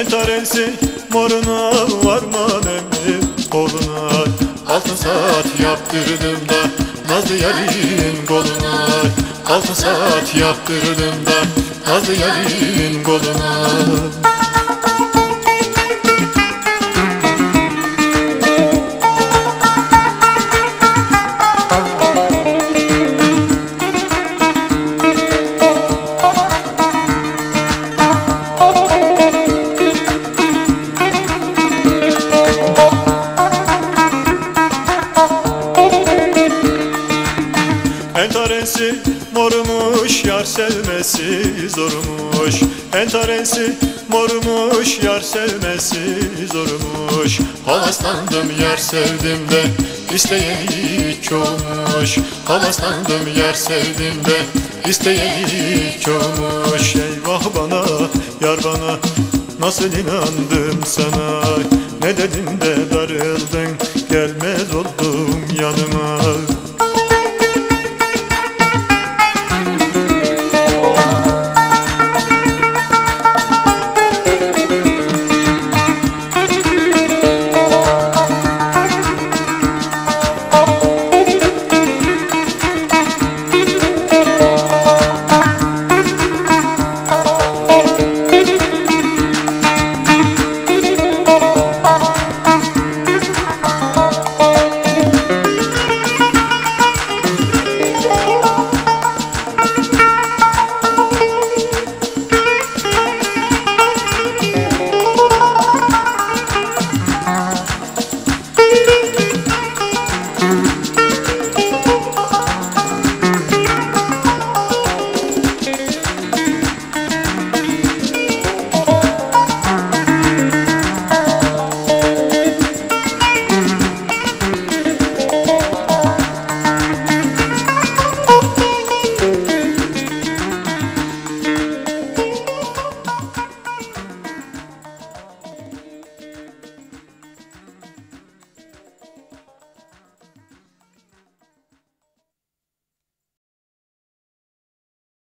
Entarensi moruna varman emmi koluna, altın saat yaptırdım da nazlı yarın koluna, altın saat yaptırdım da nazlı yarın koluna. Entarensi mormuş, yar sevmesi zormuş. Entarensi mormuş, yar sevmesi zormuş. Havaslandım yar sevdim de isteyeni çokmuş. Havaslandım yar sevdim de isteyeni çokmuş. Eyvah bana yar bana, nasıl inandım sana. Ne dedim de darıldın, gelmez oldum yanıma.